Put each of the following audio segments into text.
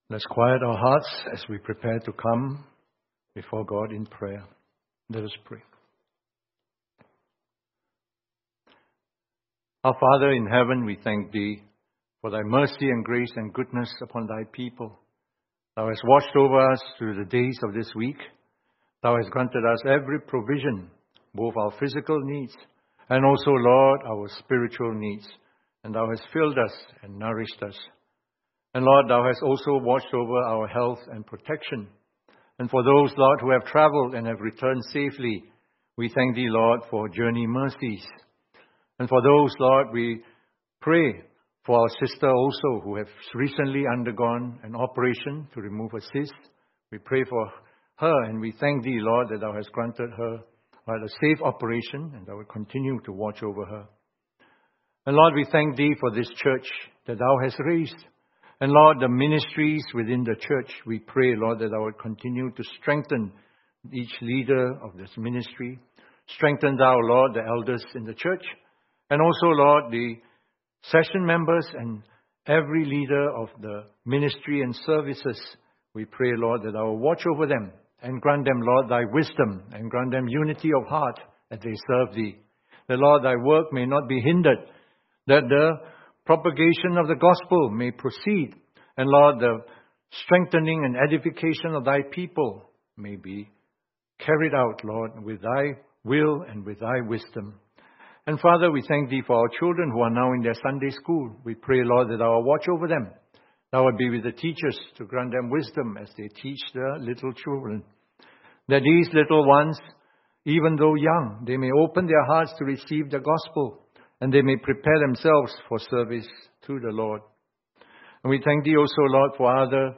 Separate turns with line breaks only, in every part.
Let's quiet our hearts as we prepare to come before God in prayer. Let us pray. Our Father in heaven, we thank Thee for Thy mercy and grace and goodness upon Thy people. Thou hast watched over us through the days of this week. Thou hast granted us every provision, both our physical needs and also, Lord, our spiritual needs. And Thou hast filled us and nourished us. And Lord, Thou hast also watched over our health and protection. And for those, Lord, who have traveled and have returned safely, we thank Thee, Lord, for journey mercies. And for those, Lord, we pray for our sister also who have recently undergone an operation to remove a cyst. We pray for her and we thank Thee, Lord, that Thou hast granted her a safe operation and Thou will continue to watch over her. And Lord, we thank Thee for this church that Thou hast raised. And Lord, the ministries within the church, we pray, Lord, that Thou would continue to strengthen each leader of this ministry. Strengthen Thou, Lord, the elders in the church. And also, Lord, the session members and every leader of the ministry and services. We pray, Lord, that Thou will watch over them and grant them, Lord, Thy wisdom and grant them unity of heart as they serve Thee. That, Lord, Thy work may not be hindered. That the propagation of the gospel may proceed. And Lord, the strengthening and edification of Thy people may be carried out, Lord, with Thy will and with Thy wisdom. And Father, we thank Thee for our children who are now in their Sunday school. We pray, Lord, that Thou will watch over them. Thou will be with the teachers to grant them wisdom as they teach the little children. That these little ones, even though young, they may open their hearts to receive the gospel. And they may prepare themselves for service to the Lord. And we thank Thee also, Lord, for other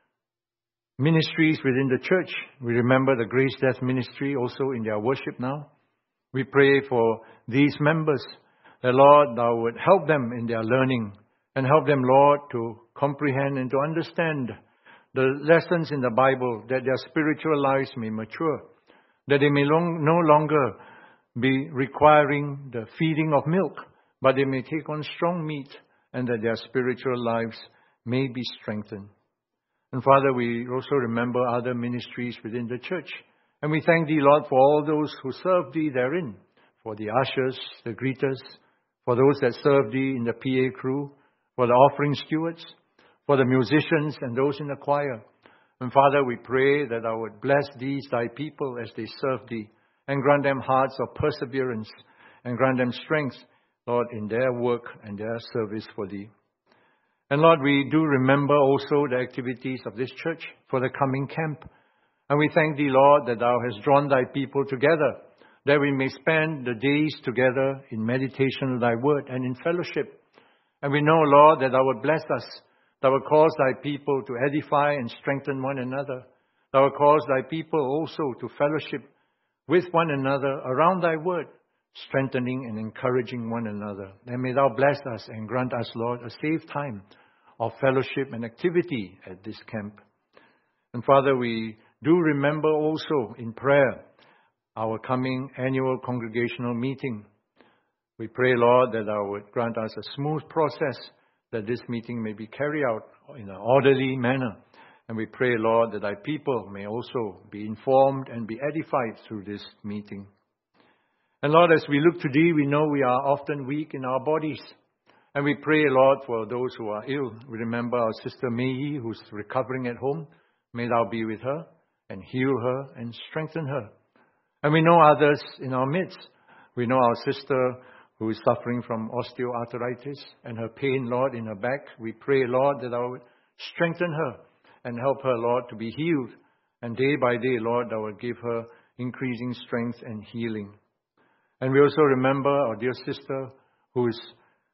ministries within the church. We remember the Grace Death Ministry also in their worship now. We pray for these members that, Lord, Thou would help them in their learning and help them, Lord, to comprehend and to understand the lessons in the Bible, that their spiritual lives may mature, that they may no longer be requiring the feeding of milk, but they may take on strong meat, and that their spiritual lives may be strengthened. And Father, we also remember other ministries within the church. And we thank Thee, Lord, for all those who serve Thee therein, for the ushers, the greeters, for those that serve Thee in the PA crew, for the offering stewards, for the musicians and those in the choir. And Father, we pray that Thou would bless these Thy people as they serve Thee, and grant them hearts of perseverance, and grant them strength, Lord, in their work and their service for Thee. And Lord, we do remember also the activities of this church for the coming camp. And we thank Thee, Lord, that Thou hast drawn Thy people together, that we may spend the days together in meditation of Thy word and in fellowship. And we know, Lord, that Thou would bless us. Thou would cause Thy people to edify and strengthen one another. Thou would cause Thy people also to fellowship with one another around Thy word, strengthening and encouraging one another. And may Thou bless us and grant us, Lord, a safe time of fellowship and activity at this camp. And Father, we do remember also in prayer our coming annual congregational meeting. We pray, Lord, that Thou would grant us a smooth process, that this meeting may be carried out in an orderly manner. And we pray, Lord, that Thy people may also be informed and be edified through this meeting. And Lord, as we look to Thee, we know we are often weak in our bodies. And we pray, Lord, for those who are ill. We remember our sister Mei, who's recovering at home. May Thou be with her and heal her and strengthen her. And we know others in our midst. We know our sister who is suffering from osteoarthritis and her pain, Lord, in her back. We pray, Lord, that Thou would strengthen her and help her, Lord, to be healed. And day by day, Lord, Thou would give her increasing strength and healing. And we also remember our dear sister who is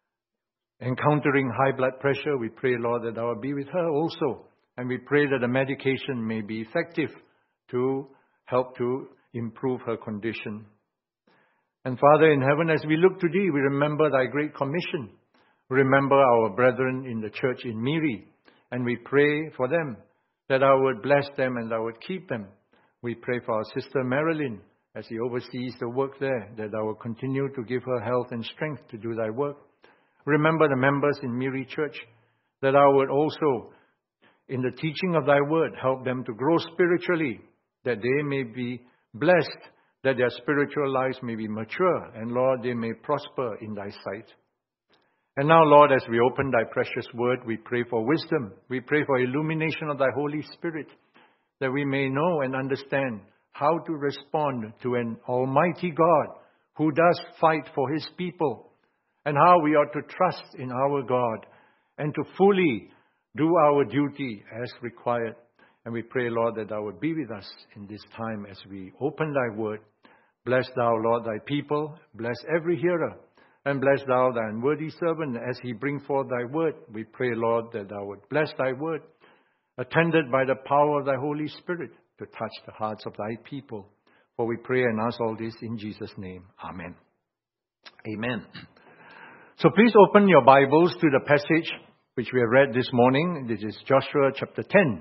encountering high blood pressure. We pray, Lord, that Thou would be with her also. And we pray that the medication may be effective to help to improve her condition. And Father in heaven, as we look to Thee, we remember Thy great commission. We remember our brethren in the church in Miri. And we pray for them, that Thou would bless them and Thou would keep them. We pray for our sister Marilyn, as she oversees the work there, that Thou would continue to give her health and strength to do Thy work. Remember the members in Miri Church, that Thou would also in the teaching of thy word. Help them to grow spiritually, that they may be blessed, that their spiritual lives may be mature, and Lord, they may prosper in thy sight. And now, Lord, as we open thy precious word, we pray for wisdom. We pray for illumination of thy Holy Spirit, that we may know and understand how to respond to an almighty God who does fight for his people, and how we ought to trust in our God and to fully do our duty as required. And we pray, Lord, that thou would be with us in this time as we open thy word. Bless thou, Lord, thy people. Bless every hearer. And bless thou thy unworthy servant as he bring forth thy word. We pray, Lord, that thou would bless thy word, attended by the power of thy Holy Spirit, to touch the hearts of thy people. For we pray and ask all this in Jesus' name. Amen. Amen. So please open your Bibles to the passage which we have read this morning. This is Joshua chapter 10.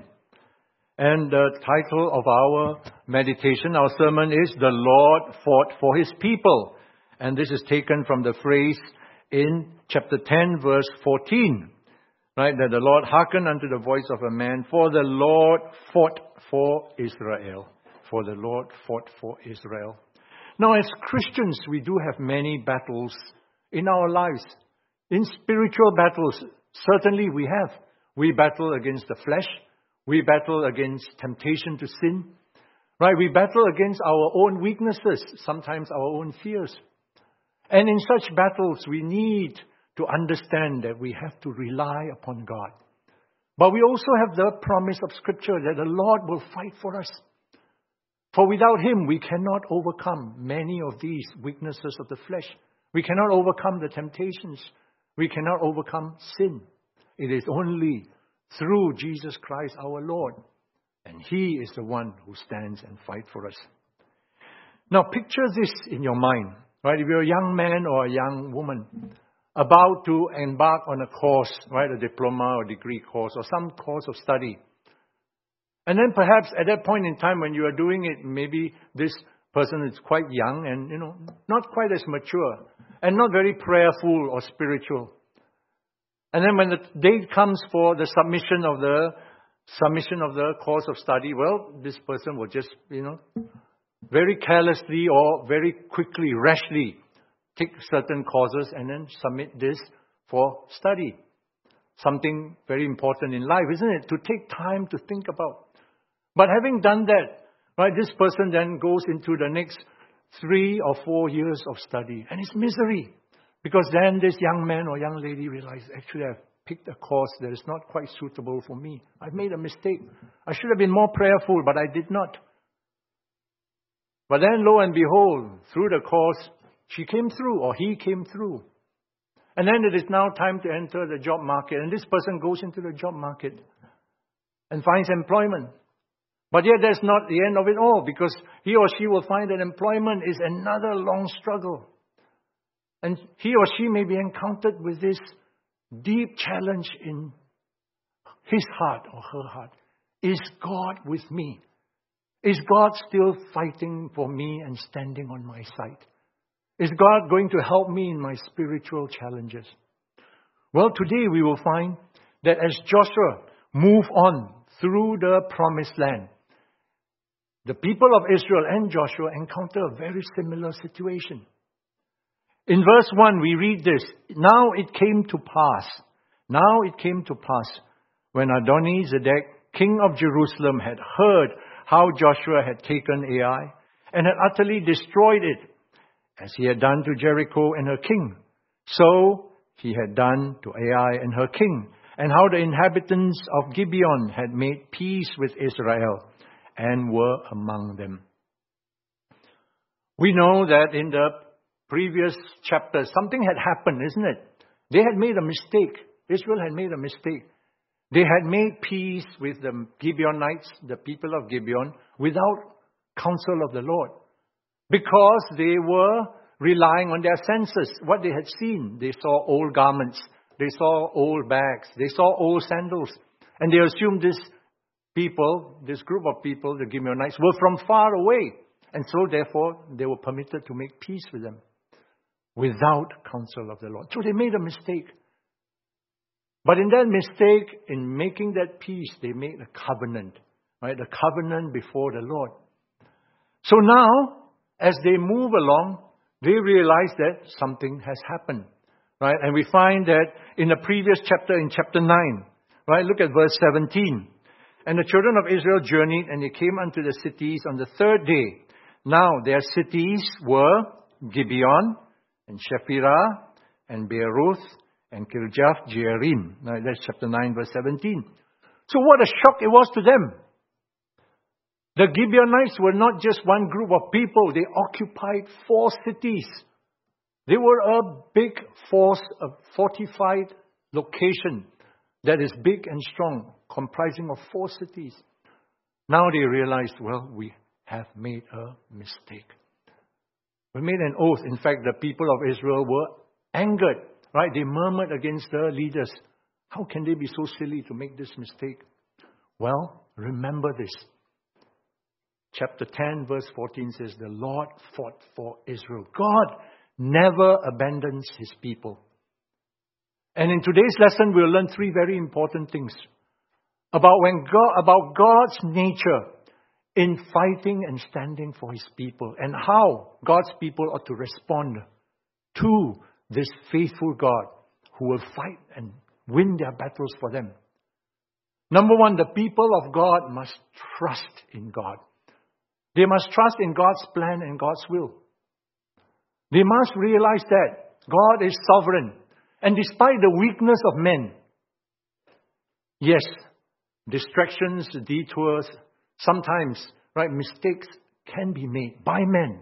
And the title of our meditation, our sermon is The Lord Fought for His People. And this is taken from the phrase in chapter 10, verse 14. Right, that the Lord hearkened unto the voice of a man, for the Lord fought for Israel. For the Lord fought for Israel. Now, as Christians, we do have many battles in our lives. In spiritual battles, certainly we have. We battle against the flesh. We battle against temptation to sin. Right, we battle against our own weaknesses, sometimes our own fears. And in such battles, we need to understand that we have to rely upon God. But we also have the promise of Scripture that the Lord will fight for us. For without Him, we cannot overcome many of these weaknesses of the flesh. We cannot overcome the temptations. We cannot overcome sin. It is only through Jesus Christ our Lord. And He is the one who stands and fights for us. Now picture this in your mind. Right? If you're a young man or a young woman about to embark on a course, right, a diploma or degree course or some course of study. And then perhaps at that point in time when you are doing it, maybe this person is quite young and, not quite as mature and not very prayerful or spiritual. And then when the date comes for the submission of the course of study, well, this person will just, very carelessly or very quickly, rashly take certain courses and then submit this for study. Something very important in life, isn't it? To take time to think about. But having done that, right, this person then goes into the next 3 or 4 years of study. And it's misery. Because then this young man or young lady realizes, actually I've picked a course that is not quite suitable for me. I've made a mistake. I should have been more prayerful, but I did not. But then lo and behold, through the course, she came through or he came through. And then it is now time to enter the job market. And this person goes into the job market and finds employment. But yet that's not the end of it all, because he or she will find that employment is another long struggle. And he or she may be encountered with this deep challenge in his heart or her heart. Is God with me? Is God still fighting for me and standing on my side? Is God going to help me in my spiritual challenges? Well, today we will find that as Joshua moved on through the promised land, the people of Israel and Joshua encounter a very similar situation. In verse 1, we read this. Now it came to pass, when Adoni-Zedek, king of Jerusalem, had heard how Joshua had taken Ai and had utterly destroyed it, as he had done to Jericho and her king. So he had done to Ai and her king, and how the inhabitants of Gibeon had made peace with Israel and were among them. We know that in the previous chapters, something had happened, isn't it? They had made a mistake. Israel had made a mistake. They had made peace with the Gibeonites, the people of Gibeon, without counsel of the Lord. Because they were relying on their senses. What they had seen, they saw old garments, they saw old bags, they saw old sandals. And they assumed this group of people, the Gibeonites, were from far away. And so therefore, they were permitted to make peace with them without counsel of the Lord. So they made a mistake. But in that mistake, in making that peace, they made a covenant. Right? The covenant before the Lord. So now, as they move along, they realize that something has happened. Right? And we find that in the previous chapter, in chapter 9, right? Look at verse 17. And the children of Israel journeyed, and they came unto the cities on the third day. Now their cities were Gibeon, and Shephirah, and Beeroth, and Kirjath Jearim. Now that's chapter 9, verse 17. So what a shock it was to them. The Gibeonites were not just one group of people. They occupied 4 cities. They were a big force, a fortified location that is big and strong, comprising of 4 cities. Now they realized, well, we have made a mistake. We made an oath. In fact, the people of Israel were angered, right? They murmured against the leaders. How can they be so silly to make this mistake? Well, remember this. Chapter 10, verse 14 says, the Lord fought for Israel. God never abandons His people. And in today's lesson, we'll learn 3 very important things about God's nature in fighting and standing for His people, and how God's people ought to respond to this faithful God who will fight and win their battles for them. Number 1, the people of God must trust in God. They must trust in God's plan and God's will. They must realize that God is sovereign. And despite the weakness of men, yes, distractions, detours, sometimes, right, mistakes can be made by men.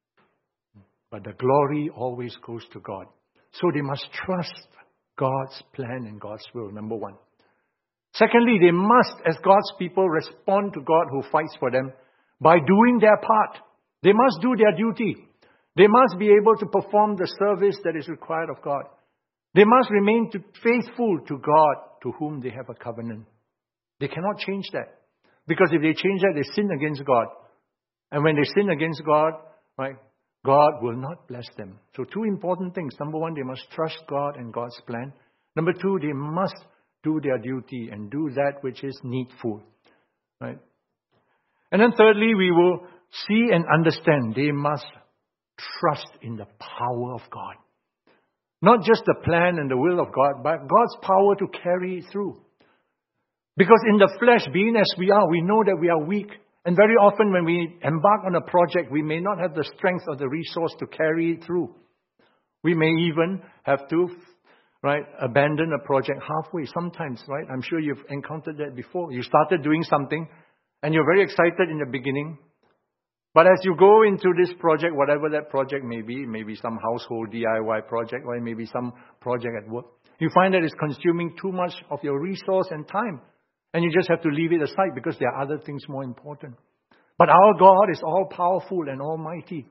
But the glory always goes to God. So they must trust God's plan and God's will, number 1. Secondly, they must, as God's people, respond to God who fights for them by doing their part. They must do their duty. They must be able to perform the service that is required of God. They must remain faithful to God to whom they have a covenant. They cannot change that. Because if they change that, they sin against God. And when they sin against God, right, God will not bless them. So 2 important things. Number 1, they must trust God and God's plan. Number 2, they must do their duty and do that which is needful. Right? And then thirdly, we will see and understand they must trust in the power of God. Not just the plan and the will of God, but God's power to carry it through. Because in the flesh, being as we are, we know that we are weak. And very often when we embark on a project, we may not have the strength or the resource to carry it through. We may even have to, right, abandon a project halfway sometimes, right? I'm sure you've encountered that before. You started doing something and you're very excited in the beginning. But as you go into this project, whatever that project may be, maybe some household DIY project, or maybe some project at work, you find that it's consuming too much of your resource and time. And you just have to leave it aside because there are other things more important. But our God is all powerful and almighty.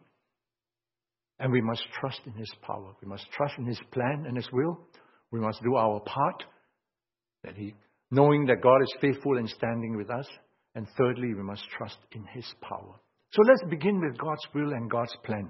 And we must trust in His power. We must trust in His plan and His will. We must do our part, knowing that God is faithful and standing with us. And thirdly, we must trust in His power. So let's begin with God's will and God's plan.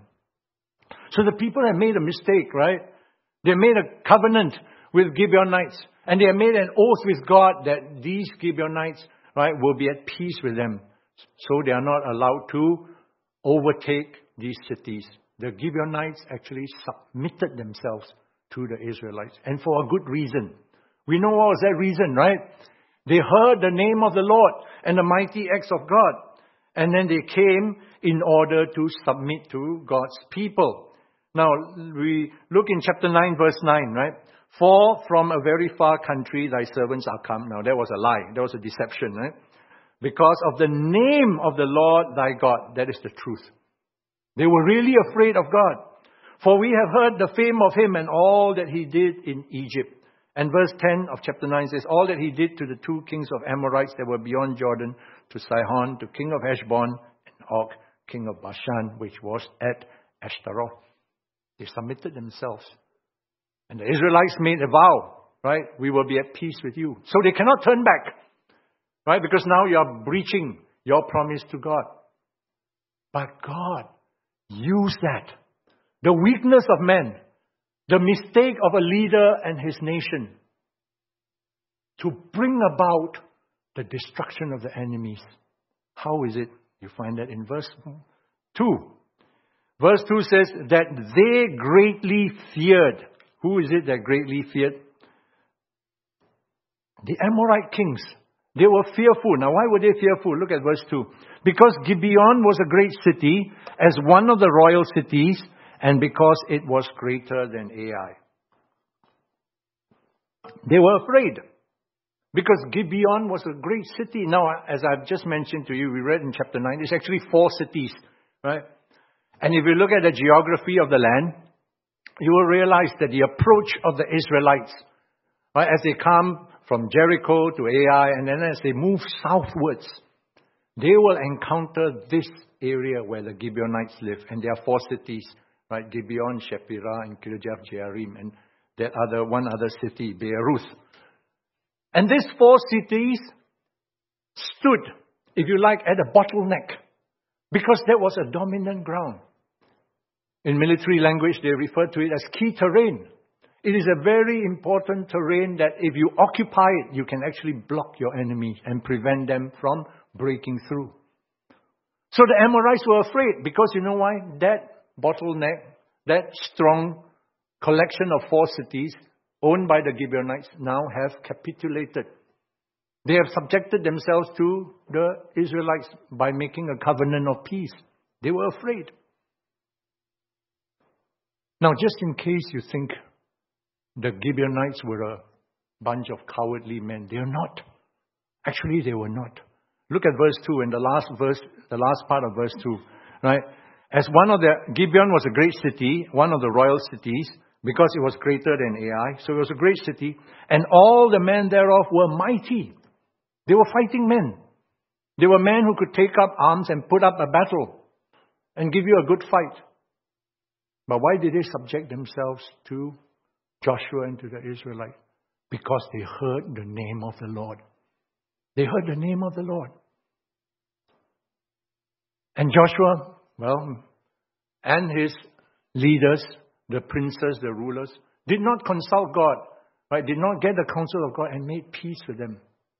So the people have made a mistake, right? They made a covenant with Gibeonites. And they have made an oath with God that these Gibeonites, right, will be at peace with them. So they are not allowed to overtake these cities. The Gibeonites actually submitted themselves to the Israelites. And for a good reason. We know what was that reason, right? They heard the name of the Lord and the mighty acts of God. And then they came in order to submit to God's people. Now, we look in chapter 9, verse 9, right? For from a very far country thy servants are come. Now, that was a lie. That was a deception, right? Because of the name of the Lord thy God. That is the truth. They were really afraid of God. For we have heard the fame of Him and all that He did in Egypt. And verse 10 of chapter 9 says, all that He did to the 2 kings of Amorites that were beyond Jordan, to Sihon, to king of Heshbon, and Og, king of Bashan, which was at Ashtaroth. They submitted themselves. And the Israelites made a vow, right? We will be at peace with you. So they cannot turn back, right? Because now you are breaching your promise to God. But God used that. The weakness of men, the mistake of a leader and his nation, to bring about the destruction of the enemies. How is it? You find that in verse 2. Verse 2 says that they greatly feared. Who is it that greatly feared? The Amorite kings. They were fearful. Now, why were they fearful? Look at verse 2. Because Gibeon was a great city, as one of the royal cities, and because it was greater than Ai. They were afraid. Because Gibeon was a great city. Now, as I've just mentioned to you, we read in chapter 9, there's actually 4 cities, right? And if you look at the geography of the land, you will realize that the approach of the Israelites, right, as they come from Jericho to Ai, and then as they move southwards, they will encounter this area where the Gibeonites live. And there are 4 cities, right? Gibeon, Shepherah, and Kirjath Jearim, and that one other city, Beeroth. And these 4 cities stood, if you like, at a bottleneck, because that was a dominant ground. In military language, they refer to it as key terrain. It is a very important terrain that if you occupy it, you can actually block your enemies and prevent them from breaking through. So the Amorites were afraid, because you know why? That bottleneck, that strong collection of 4 cities owned by the Gibeonites now have capitulated. They have subjected themselves to the Israelites by making a covenant of peace. They were afraid. Now, just in case you think the Gibeonites were a bunch of cowardly men, they are not. Actually, they were not. Look at verse 2 and the last part of verse 2, right? As Gibeon was a great city, one of the royal cities, because it was greater than Ai, so it was a great city, and all the men thereof were mighty. They were fighting men. They were men who could take up arms and put up a battle and give you a good fight. But why did they subject themselves to Joshua and to the Israelites? Because they heard the name of the Lord. They heard the name of the Lord. And Joshua, and his leaders, the princes, the rulers, did not consult God, right? Did not get the counsel of God and made peace with them.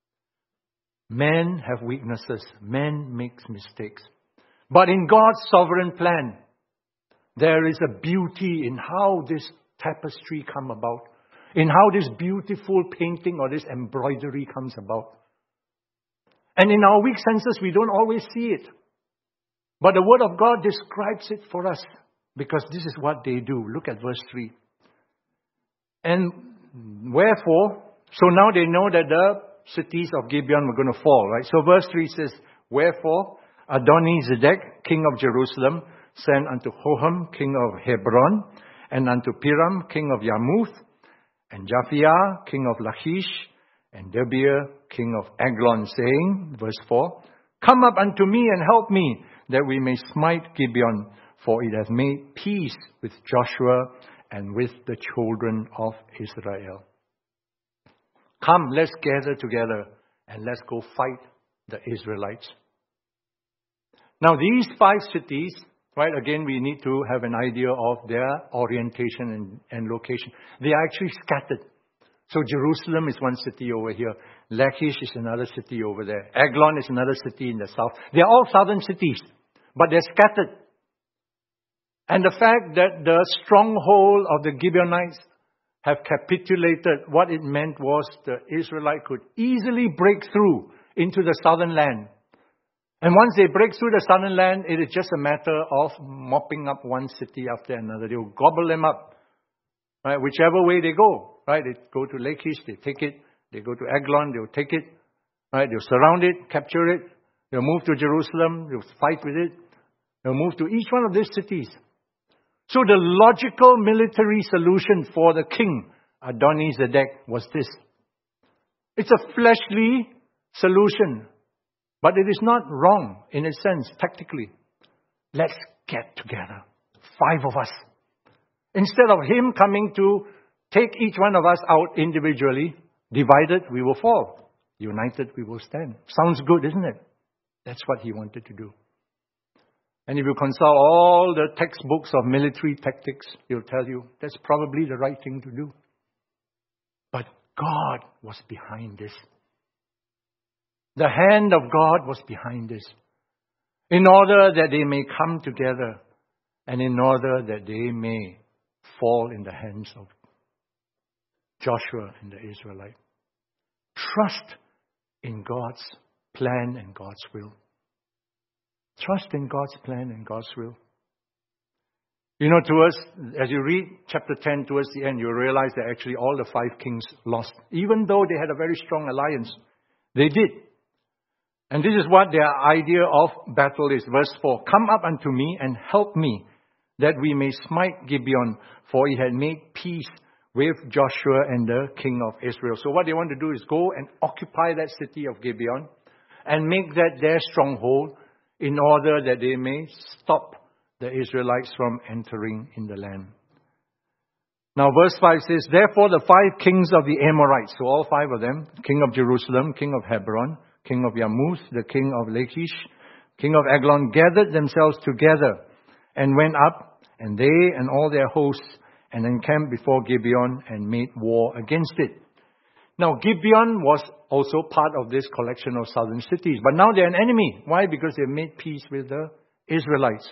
Men have weaknesses. Men make mistakes. But in God's sovereign plan, there is a beauty in how this tapestry come about, in how this beautiful painting or this embroidery comes about. And in our weak senses, we don't always see it. But the Word of God describes it for us, because this is what they do. Look at verse 3. And wherefore, so now they know that the cities of Gibeon were going to fall, right? So verse 3 says, wherefore Adoni-Zedek, king of Jerusalem, sent unto Hoham, king of Hebron, and unto Piram, king of Yarmouth, and Japhia, king of Lachish, and Debir, king of Eglon, saying, verse 4, come up unto me and help me, that we may smite Gibeon, for it hath made peace with Joshua and with the children of Israel. Come, let's gather together and let's go fight the Israelites. Now these 5 cities, right, again we need to have an idea of their orientation and location. They are actually scattered. So Jerusalem is one city over here. Lachish is another city over there. Eglon is another city in the south. They are all southern cities, but they're scattered. And the fact that the stronghold of the Gibeonites have capitulated, what it meant was the Israelite could easily break through into the southern land. And once they break through the southern land, it is just a matter of mopping up one city after another. They will gobble them up, right? Whichever way they go, right? They go to Lachish, they take it. They go to Eglon, they will take it, right? They'll surround it, capture it. They'll move to Jerusalem, they'll fight with it. They'll move to each one of these cities. So the logical military solution for the king, Adoni-Zedek, was this. It's a fleshly solution, but it is not wrong in a sense, tactically. Let's get together, 5 of us. Instead of him coming to take each one of us out individually, divided we will fall. United we will stand. Sounds good, isn't it? That's what he wanted to do. And if you consult all the textbooks of military tactics, they'll tell you that's probably the right thing to do. But God was behind this. The hand of God was behind this. In order that they may come together and in order that they may fall in the hands of Joshua and the Israelites. Trust in God's plan and God's will. Trust in God's plan and God's will. You know, as you read chapter 10 towards the end, you realize that actually all the 5 kings lost. Even though they had a very strong alliance, they did. And this is what their idea of battle is. Verse 4, "Come up unto me and help me, that we may smite Gibeon, for he had made peace with Joshua and the king of Israel." So what they want to do is go and occupy that city of Gibeon and make that their stronghold in order that they may stop the Israelites from entering in the land. Now verse 5 says, "Therefore the 5 kings of the Amorites," so all 5 of them, king of Jerusalem, king of Hebron, king of Yarmouth, the king of Lachish, king of Eglon, gathered themselves together and went up, and they and all their hosts, and encamped before Gibeon and made war against it. Now Gibeon was also part of this collection of southern cities, but now they're an enemy. Why? Because they made peace with the Israelites.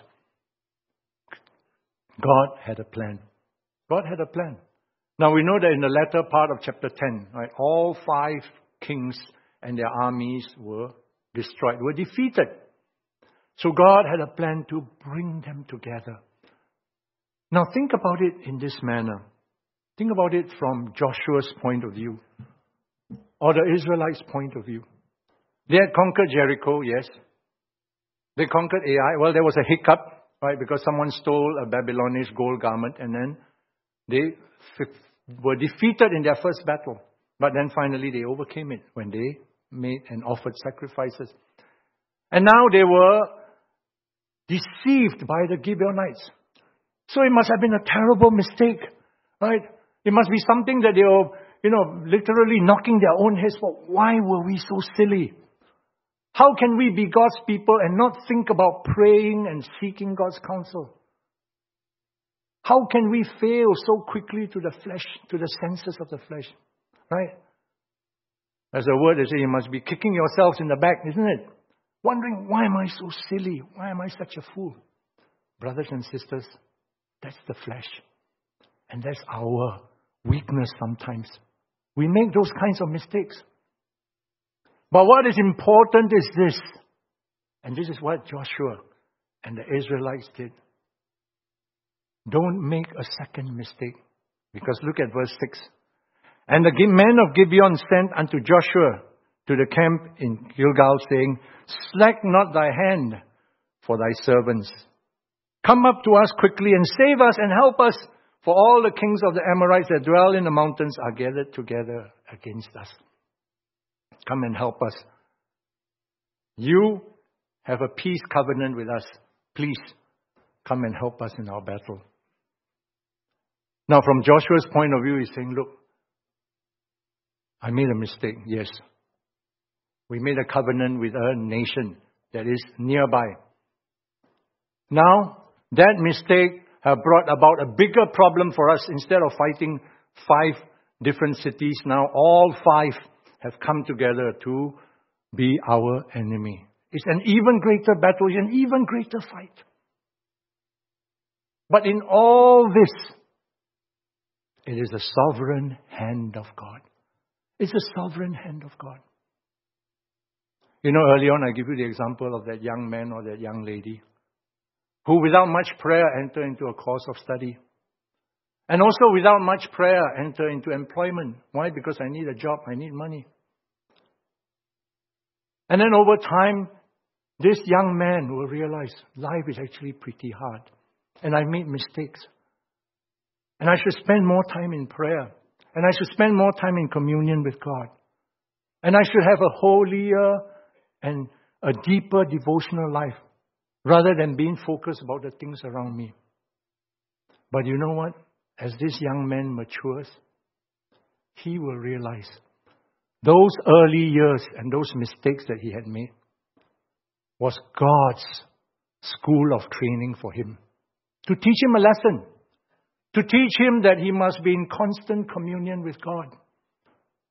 God had a plan. God had a plan. Now we know that in the latter part of chapter 10, right, all 5 kings and their armies were destroyed, were defeated. So God had a plan to bring them together. Now think about it in this manner. Think about it from Joshua's point of view, or the Israelites' point of view. They had conquered Jericho, yes. They conquered Ai. Well, there was a hiccup, right, because someone stole a Babylonish gold garment, and then they were defeated in their first battle. But then finally they overcame it when they made and offered sacrifices. And now they were deceived by the Gibeonites. So it must have been a terrible mistake, right? It must be something that they were, literally knocking their own heads for. Why were we so silly? How can we be God's people and not think about praying and seeking God's counsel? How can we fail so quickly to the flesh, to the senses of the flesh? Right? There's a word that says you must be kicking yourselves in the back, isn't it? Wondering, why am I so silly? Why am I such a fool? Brothers and sisters, that's the flesh. And that's our weakness sometimes. We make those kinds of mistakes. But what is important is this. And this is what Joshua and the Israelites did. Don't make a second mistake. Because look at verse 6. "And the men of Gibeon sent unto Joshua to the camp in Gilgal, saying, Slack not thy hand for thy servants. Come up to us quickly and save us and help us, for all the kings of the Amorites that dwell in the mountains are gathered together against us. Come and help us. You have a peace covenant with us. Please come and help us in our battle." Now from Joshua's point of view, he's saying, look, I made a mistake, yes. We made a covenant with a nation that is nearby. Now, that mistake has brought about a bigger problem for us. Instead of fighting 5 different cities, now all 5 have come together to be our enemy. It's an even greater battle, an even greater fight. But in all this, it is the sovereign hand of God. It's the sovereign hand of God. Early on I give you the example of that young man or that young lady who without much prayer enter into a course of study. And also without much prayer enter into employment. Why? Because I need a job, I need money. And then over time, this young man will realize life is actually pretty hard. And I made mistakes. And I should spend more time in prayer. And I should spend more time in communion with God. And I should have a holier and a deeper devotional life, rather than being focused about the things around me. But you know what? As this young man matures, he will realize those early years and those mistakes that he had made was God's school of training for him. To teach him a lesson. To teach him that he must be in constant communion with God.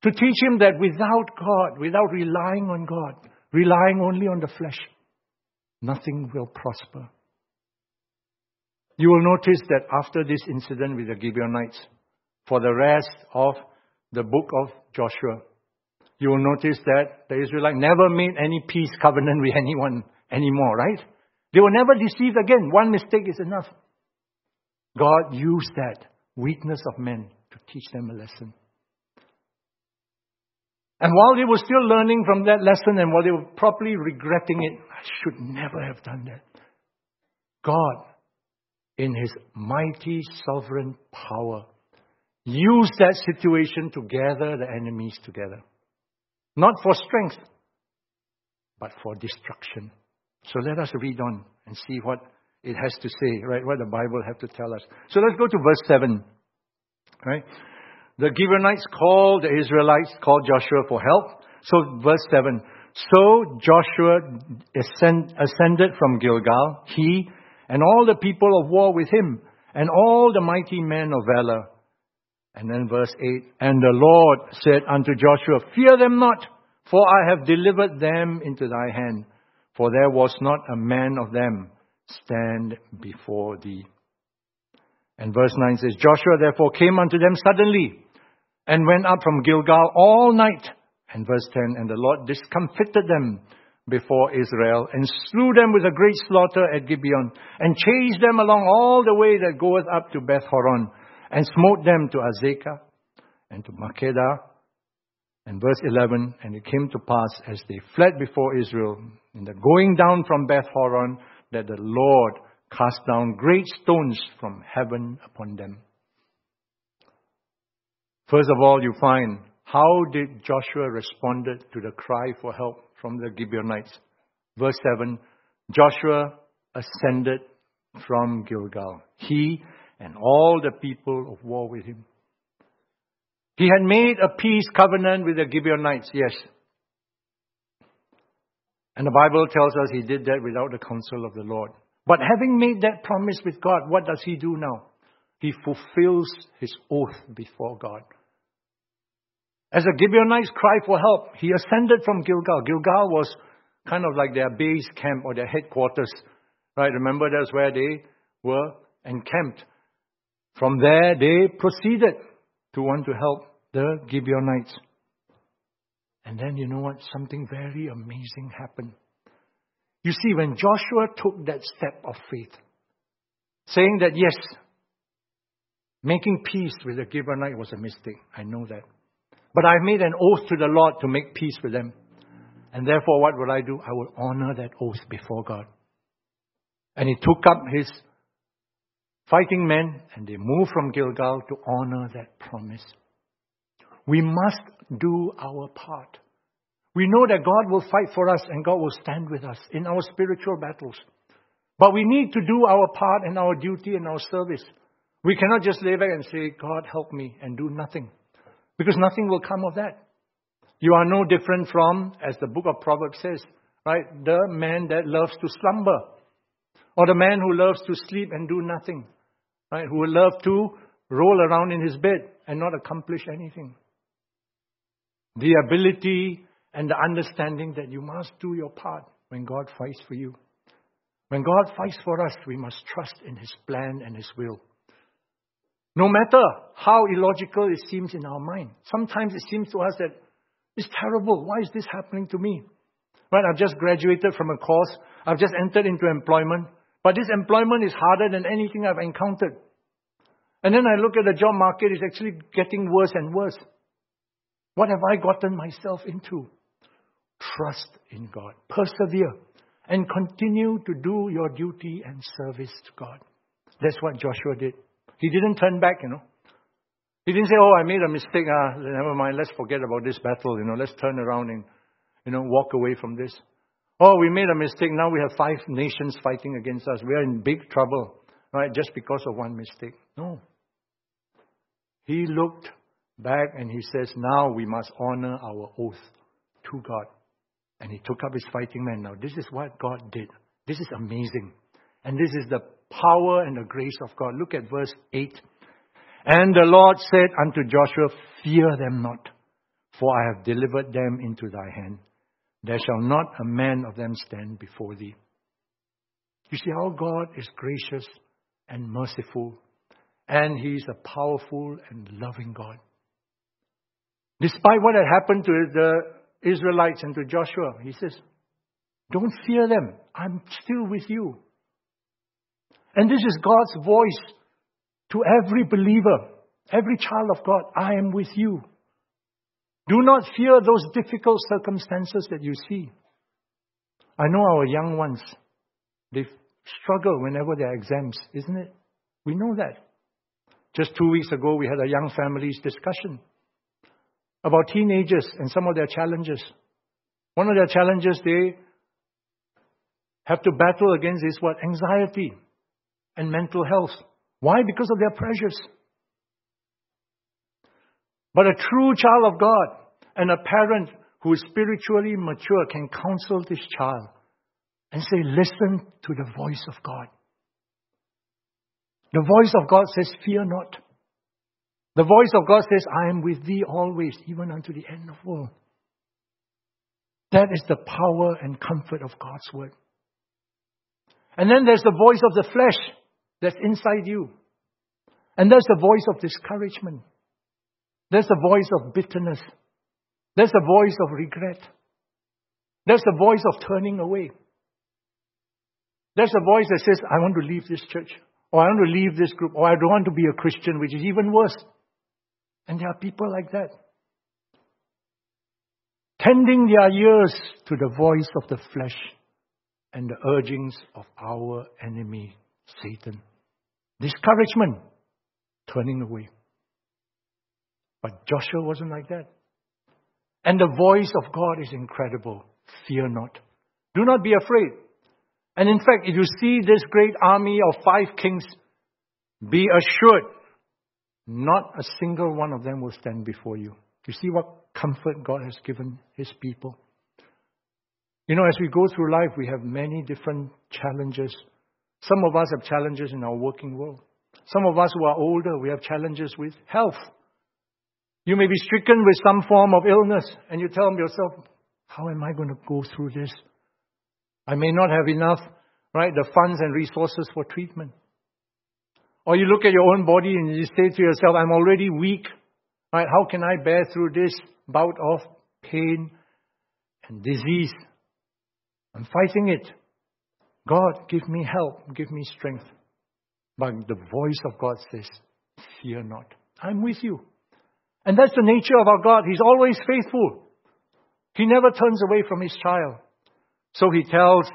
To teach him that without God, without relying on God, relying only on the flesh, nothing will prosper. You will notice that after this incident with the Gibeonites, for the rest of the book of Joshua, you will notice that the Israelites never made any peace covenant with anyone anymore, right? They were never deceived again. One mistake is enough. God used that weakness of men to teach them a lesson. And while they were still learning from that lesson and while they were probably regretting it, I should never have done that. God, in His mighty sovereign power, used that situation to gather the enemies together. Not for strength, but for destruction. So let us read on and see what it has to say, right? What the Bible has to tell us. So let's go to verse 7, right? The Gibeonites called the Israelites, called Joshua for help. So verse 7, so Joshua ascended from Gilgal, he and all the people of war with him, and all the mighty men of valor. And then verse 8, and the Lord said unto Joshua, fear them not, for I have delivered them into thy hand, for there was not a man of them stand before thee. And verse 9 says, Joshua therefore came unto them suddenly, and went up from Gilgal all night. And verse 10, and the Lord discomfited them before Israel, and slew them with a great slaughter at Gibeon, and chased them along all the way that goeth up to Beth Horon, and smote them to Azekah, and to Makkedah. And verse 11, and it came to pass, as they fled before Israel, in the going down from Beth Horon, that the Lord cast down great stones from heaven upon them. First of all, you find, how did Joshua respond to the cry for help from the Gibeonites? Verse 7, Joshua ascended from Gilgal, he and all the people of war with him. He had made a peace covenant with the Gibeonites, yes. And the Bible tells us he did that without the counsel of the Lord. But having made that promise with God, what does he do now? He fulfills his oath before God. As the Gibeonites cried for help, he ascended from Gilgal. Gilgal was kind of like their base camp or their headquarters. Right? Remember, that's where they were encamped. From there, they proceeded to want to help the Gibeonites. And then, you know what? Something very amazing happened. You see, when Joshua took that step of faith, saying that, yes, making peace with the Gibeonite was a mistake. I know that. But I made an oath to the Lord to make peace with them. And therefore, what will I do? I will honor that oath before God. And he took up his fighting men, and they moved from Gilgal to honor that promise. We must do our part. We know that God will fight for us and God will stand with us in our spiritual battles. But we need to do our part and our duty and our service. We cannot just lay back and say, God help me, and do nothing. Because nothing will come of that. You are no different from, as the book of Proverbs says, right, the man that loves to slumber. Or the man who loves to sleep and do nothing. Right, who will love to roll around in his bed and not accomplish anything. The ability and the understanding that you must do your part when God fights for you. When God fights for us, we must trust in His plan and His will. No matter how illogical it seems in our mind. Sometimes it seems to us that it's terrible. Why is this happening to me? Right, I've just graduated from a course. I've just entered into employment. But this employment is harder than anything I've encountered. And then I look at the job market, it's actually getting worse and worse. What have I gotten myself into? Trust in God. Persevere. And continue to do your duty and service to God. That's what Joshua did. He didn't turn back, He didn't say, oh, I made a mistake. Never mind, let's forget about this battle. Let's turn around and, walk away from this. Oh, we made a mistake. Now we have 5 nations fighting against us. We are in big trouble, right? Just because of one mistake. No. He looked back and he says, now we must honor our oath to God. And he took up his fighting men. Now, this is what God did. This is amazing. And this is the power and the grace of God. Look at verse 8. And the Lord said unto Joshua, fear them not, for I have delivered them into thy hand. There shall not a man of them stand before thee. You see how God is gracious and merciful, and He is a powerful and loving God. Despite what had happened to the Israelites and to Joshua, He says, don't fear them. I'm still with you. And this is God's voice to every believer, every child of God. I am with you. Do not fear those difficult circumstances that you see. I know our young ones, they struggle whenever there are exams, isn't it? We know that. Just 2 weeks ago, we had a young families discussion about teenagers and some of their challenges. One of their challenges they have to battle against is what? Anxiety and mental health. Why? Because of their pressures. But a true child of God and a parent who is spiritually mature can counsel this child and say, listen to the voice of God. The voice of God says, fear not. The voice of God says, I am with thee always, even unto the end of the world. That is the power and comfort of God's word. And then there's the voice of the flesh that's inside you. And there's the voice of discouragement. There's the voice of bitterness. There's the voice of regret. There's the voice of turning away. There's a voice that says, I want to leave this church. Or I want to leave this group. Or I don't want to be a Christian, which is even worse. And there are people like that. Tending their ears to the voice of the flesh and the urgings of our enemy, Satan. Discouragement. Turning away. But Joshua wasn't like that. And the voice of God is incredible. Fear not. Do not be afraid. And in fact, if you see this great army of 5 kings, be assured, not a single one of them will stand before you. You see what comfort God has given His people. You know, as we go through life, we have many different challenges. Some of us have challenges in our working world. Some of us who are older, we have challenges with health. You may be stricken with some form of illness, and you tell yourself, how am I going to go through this? I may not have enough, right, the funds and resources for treatment. Or you look at your own body and you say to yourself, I'm already weak. Right? How can I bear through this bout of pain and disease? I'm fighting it. God, give me help. Give me strength. But the voice of God says, fear not. I'm with you. And that's the nature of our God. He's always faithful. He never turns away from His child. So He tells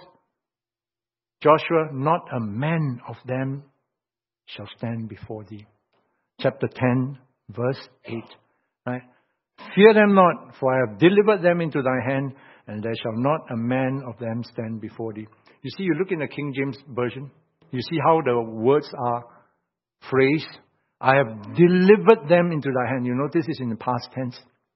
Joshua, not a man of them shall stand before thee. Chapter 10, verse 8. Right? Fear them not, for I have delivered them into thy hand, and there shall not a man of them stand before thee. You see, you look in the King James Version, you see how the words are phrased. I have delivered them into thy hand. You notice it's in the past tense.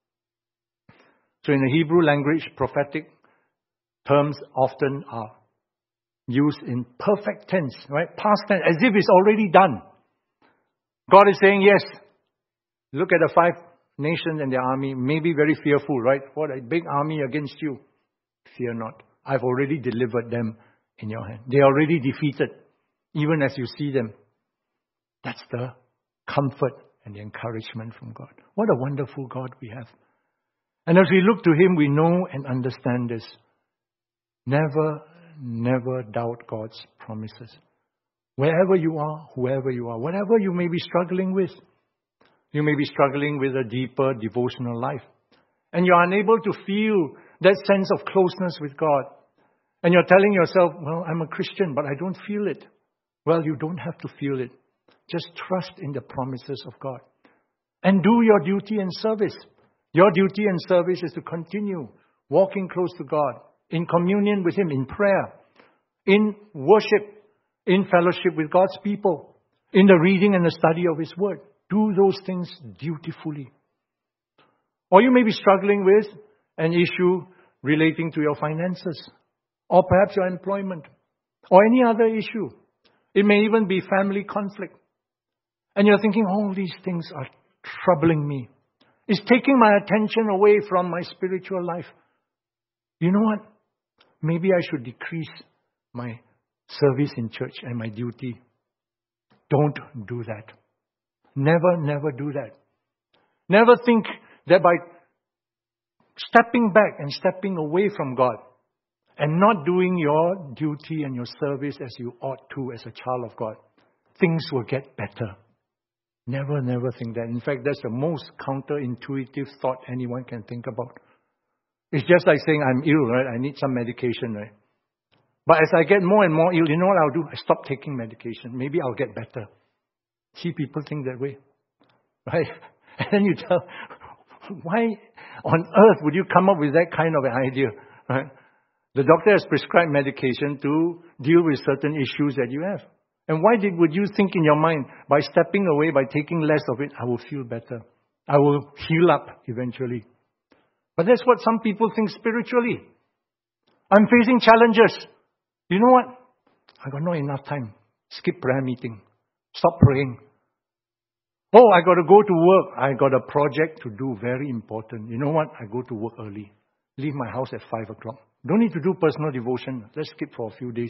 So in the Hebrew language, prophetic terms often are used in perfect tense, right? Past tense, as if it's already done. God is saying, yes, look at the 5 nations and their army, may be very fearful, right? What a big army against you. Fear not. I've already delivered them in your hand. They are already defeated, even as you see them. That's the comfort and the encouragement from God. What a wonderful God we have. And as we look to Him, we know and understand this. Never doubt God's promises. Wherever you are, whoever you are, whatever you may be struggling with, you may be struggling with a deeper devotional life. And you're unable to feel that sense of closeness with God. And you're telling yourself, well, I'm a Christian, but I don't feel it. Well, you don't have to feel it. Just trust in the promises of God. And do your duty and service. Your duty and service is to continue walking close to God, in communion with Him, in prayer, in worship, in fellowship with God's people, in the reading and the study of His Word. Do those things dutifully. Or you may be struggling with an issue relating to your finances, or perhaps your employment, or any other issue. It may even be family conflict. And you're thinking, all these things are troubling me. It's taking my attention away from my spiritual life. You know what? Maybe I should decrease my service in church and my duty. Don't do that. Never do that. Never think that by stepping back and stepping away from God and not doing your duty and your service as you ought to as a child of God, things will get better. Never think that. In fact, that's the most counterintuitive thought anyone can think about. It's just like saying, I'm ill, right? I need some medication, right? But as I get more and more ill, you know what I'll do? I stop taking medication. Maybe I'll get better. See, people think that way, right? And then you tell, why on earth would you come up with that kind of an idea, right? The doctor has prescribed medication to deal with certain issues that you have. And why would you think in your mind, by stepping away, by taking less of it, I will feel better. I will heal up eventually. But that's what some people think spiritually. I'm facing challenges. You know what? I got not enough time. Skip prayer meeting. Stop praying. Oh, I got to go to work. I got a project to do, very important. You know what? I go to work early. Leave my house at 5 o'clock. Don't need to do personal devotion. Let's skip for a few days.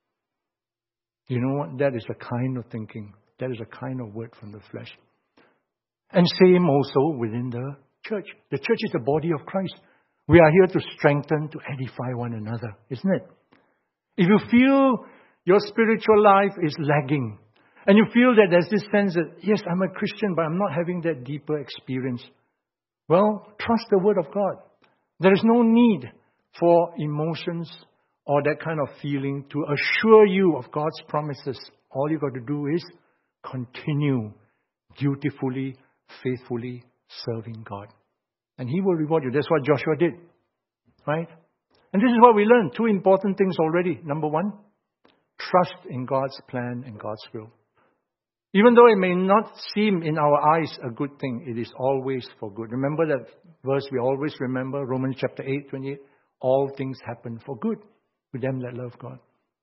You know what? That is a kind of thinking. That is a kind of word from the flesh. And same also within the church. The church is the body of Christ. We are here to strengthen, to edify one another, isn't it? If you feel your spiritual life is lagging, and you feel that there's this sense that, yes, I'm a Christian, but I'm not having that deeper experience, well, trust the Word of God. There is no need for emotions or that kind of feeling to assure you of God's promises. All you got to do is continue dutifully, faithfully serving God. And He will reward you. That's what Joshua did. Right? And this is what we learned. 2 important things already. Number 1, trust in God's plan and God's will. Even though it may not seem in our eyes a good thing, it is always for good. Remember that verse we always remember, Romans chapter 8:28. All things happen for good to them that love God.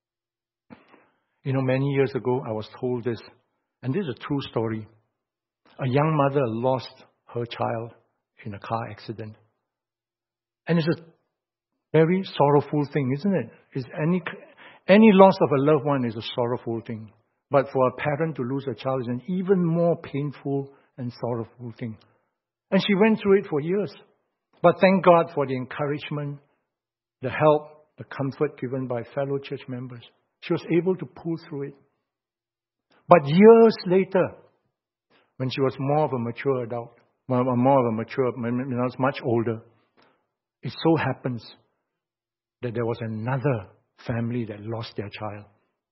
You know, many years ago, I was told this, and this is a true story. A young mother lost her child in a car accident. And it's a very sorrowful thing, isn't it? Is any loss of a loved one is a sorrowful thing. But for a parent to lose a child is an even more painful and sorrowful thing. And she went through it for years. But thank God for the encouragement, the help, the comfort given by fellow church members. She was able to pull through it. But years later, when she was more of a mature adult, when I was much older, it so happens that there was another family that lost their child.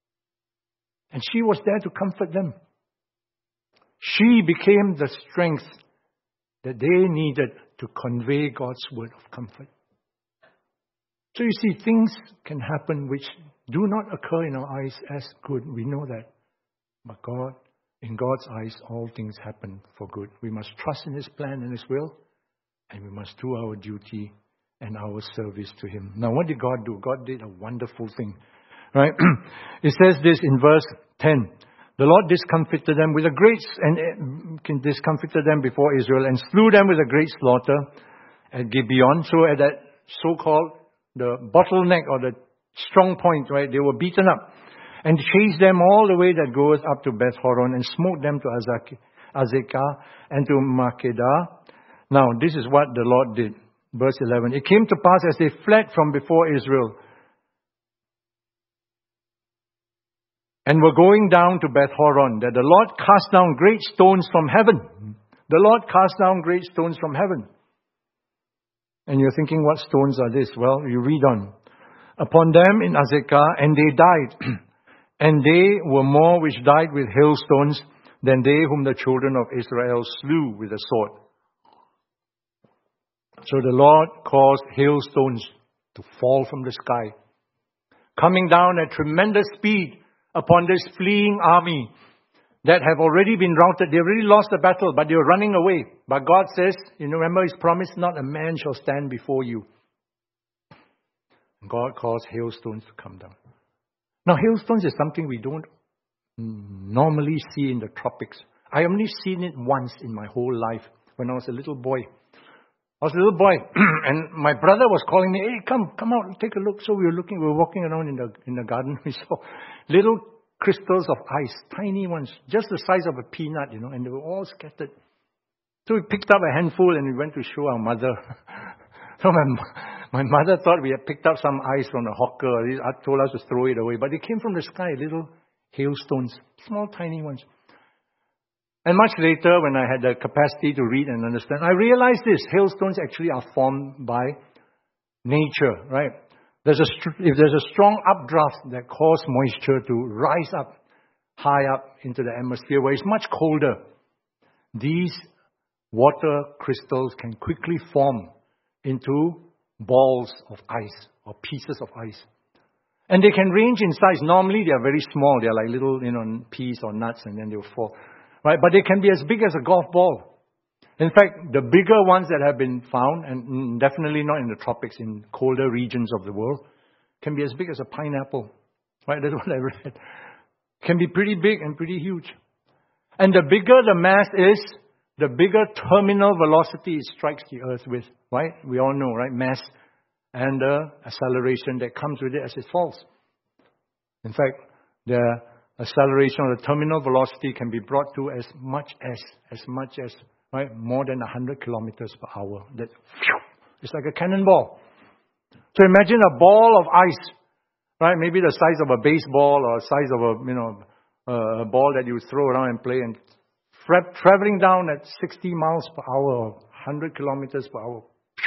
And she was there to comfort them. She became the strength that they needed to convey God's word of comfort. So you see, things can happen which do not occur in our eyes as good. We know that. But God, in God's eyes, all things happen for good. We must trust in His plan and His will, and we must do our duty and our service to Him. Now, what did God do? God did a wonderful thing. Right? It says this in verse 10. The Lord discomfited them with a great, and discomfited them before Israel and slew them with a great slaughter at Gibeon. So at that so-called the bottleneck or the strong point, right? They were beaten up and chased them all the way that goes up to Beth Horon and smote them to Azekah and to Makkedah. Now, this is what the Lord did. Verse 11. It came to pass as they fled from before Israel and were going down to Beth Horon, that the Lord cast down great stones from heaven. The Lord cast down great stones from heaven. And you're thinking, what stones are this? Well, you read on. Upon them in Azekah, and they died. And they were more which died with hailstones than they whom the children of Israel slew with the sword. So the Lord caused hailstones to fall from the sky, coming down at tremendous speed upon this fleeing army that have already been routed. They already lost the battle, but they were running away. But God says, you know, remember His promise, not a man shall stand before you. God caused hailstones to come down. Now, hailstones is something we don't normally see in the tropics. I only seen it once in my whole life. when I was a little boy. And my brother was calling me, hey, come out, take a look. So we were walking around in the garden. We saw little crystals of ice, tiny ones, just the size of a peanut, and they were all scattered. So we picked up a handful and we went to show our mother. So my mother thought we had picked up some ice from the hawker. He told us to throw it away. But they came from the sky, little hailstones, small, tiny ones. And much later, when I had the capacity to read and understand, I realized this. Hailstones actually are formed by nature, right? If there's a strong updraft that causes moisture to rise up, high up into the atmosphere where it's much colder, these water crystals can quickly form into balls of ice or pieces of ice. And they can range in size. Normally, they are very small. They are like little, peas or nuts, and then they'll fall. Right? But they can be as big as a golf ball. In fact, the bigger ones that have been found, and definitely not in the tropics, in colder regions of the world, can be as big as a pineapple. Right? That's what I read. Can be pretty big and pretty huge. And the bigger the mass is, the bigger terminal velocity it strikes the earth with. Right? We all know, right? Mass and the acceleration that comes with it as it falls. In fact, the acceleration or the terminal velocity can be brought to as much as right, more than 100 kilometers per hour. It's like a cannonball. So imagine a ball of ice, right? Maybe the size of a baseball or size of a ball that you throw around and play, and traveling down at 60 miles per hour or 100 kilometers per hour.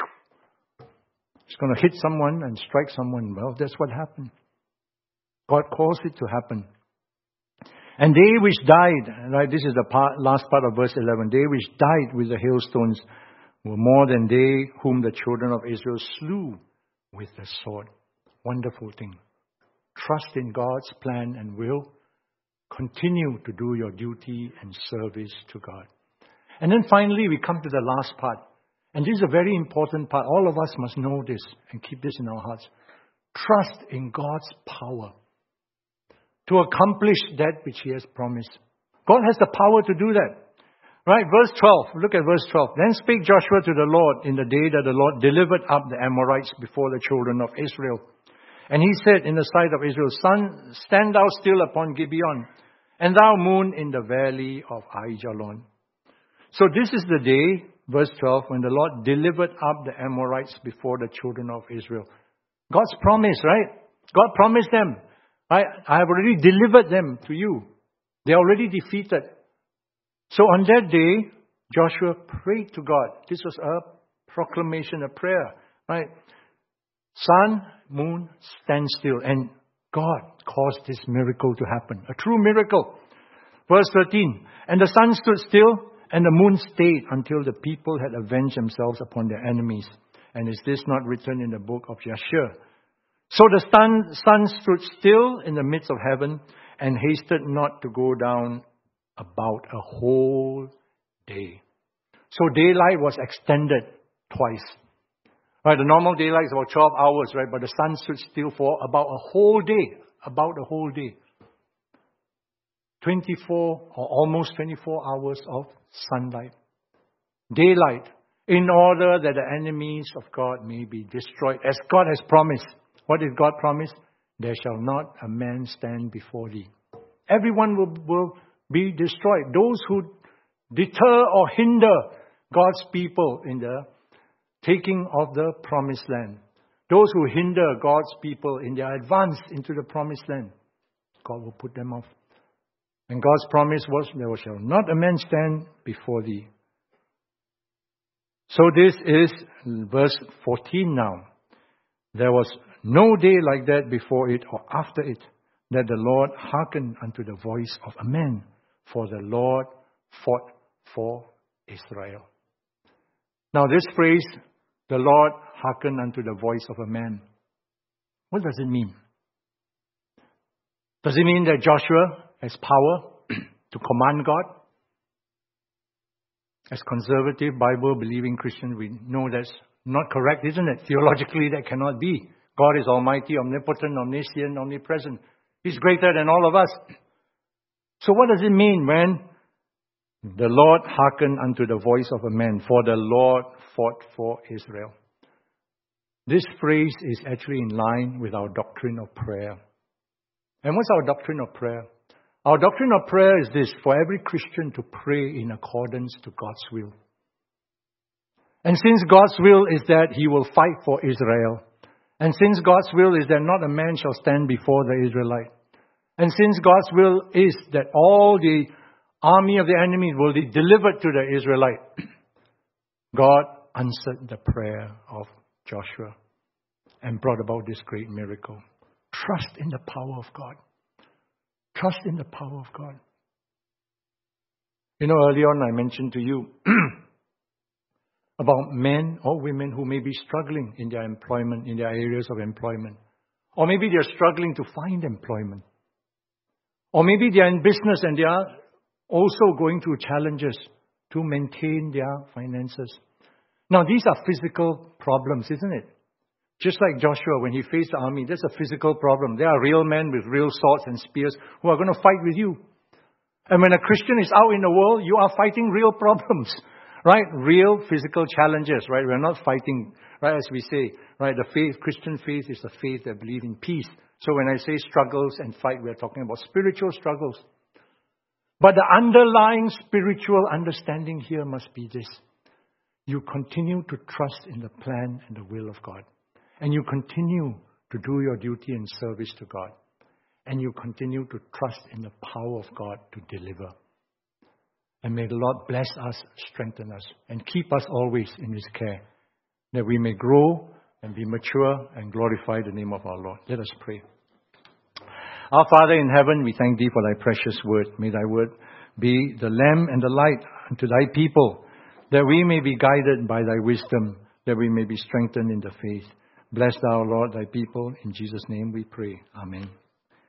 It's going to hit someone and strike someone. Well, that's what happened. God caused it to happen. And they which died, right, this is the last part of verse 11, they which died with the hailstones were more than they whom the children of Israel slew with the sword. Wonderful thing. Trust in God's plan and will. Continue to do your duty and service to God. And then finally we come to the last part. And this is a very important part. All of us must know this and keep this in our hearts. Trust in God's power to accomplish that which He has promised. God has the power to do that. Right? Verse 12. Look at verse 12. Then spake Joshua to the Lord in the day that the Lord delivered up the Amorites before the children of Israel. And he said in the sight of Israel, Sun, stand thou still upon Gibeon, and thou moon in the valley of Aijalon. So this is the day, verse 12, when the Lord delivered up the Amorites before the children of Israel. God's promise, right? God promised them, I have already delivered them to you. They are already defeated. So on that day, Joshua prayed to God. This was a proclamation, a prayer, right? Sun, moon, stand still. And God caused this miracle to happen. A true miracle. Verse 13. And the sun stood still, and the moon stayed until the people had avenged themselves upon their enemies. And is this not written in the book of Jasher? So the sun stood still in the midst of heaven and hasted not to go down about a whole day. So daylight was extended twice. Right, the normal daylight is about 12 hours, right? But the sun stood still for about a whole day. About a whole day. 24 or almost 24 hours of sunlight. Daylight. In order that the enemies of God may be destroyed. As God has promised. What did God promise? There shall not a man stand before thee. Everyone will be destroyed. Those who deter or hinder God's people in the taking of the promised land. Those who hinder God's people in their advance into the promised land. God will put them off. And God's promise was, there shall not a man stand before thee. So this is verse 14 now. There was no day like that before it or after it, that the Lord hearkened unto the voice of a man, for the Lord fought for Israel. Now this phrase, the Lord hearkened unto the voice of a man. What does it mean? Does it mean that Joshua has power to command God? As conservative, Bible-believing Christians, we know that's not correct, isn't it? Theologically, that cannot be. God is almighty, omnipotent, omniscient, omnipresent. He's greater than all of us. So what does it mean when The Lord hearkened unto the voice of a man, for the Lord fought for Israel. This phrase is actually in line with our doctrine of prayer. And what's our doctrine of prayer? Our doctrine of prayer is this: for every Christian to pray in accordance to God's will. And since God's will is that He will fight for Israel, and since God's will is that not a man shall stand before the Israelite, and since God's will is that all the army of the enemy will be delivered to the Israelite, God answered the prayer of Joshua and brought about this great miracle. Trust in the power of God. Trust in the power of God. You know, early on I mentioned to you about men or women who may be struggling in their employment, in their areas of employment. Or maybe they're struggling to find employment. Or maybe they're in business and they are also going through challenges to maintain their finances. Now, these are physical problems, isn't it? Just like Joshua, when he faced the army, that's a physical problem. There are real men with real swords and spears who are going to fight with you. And when a Christian is out in the world, you are fighting real problems, right? Real physical challenges, right? We're not fighting, right, as we say, right? The faith, Christian faith is the faith that believes in peace. So when I say struggles and fight, we're talking about spiritual struggles. But the underlying spiritual understanding here must be this: you continue to trust in the plan and the will of God. And you continue to do your duty and service to God. And you continue to trust in the power of God to deliver. And may the Lord bless us, strengthen us, and keep us always in His care, that we may grow and be mature and glorify the name of our Lord. Let us pray. Our Father in heaven, we thank Thee for Thy precious word. May Thy word be the lamp and the light unto Thy people, that we may be guided by Thy wisdom, that we may be strengthened in the faith. Bless Thou, Lord, Thy people. In Jesus' name we pray. Amen.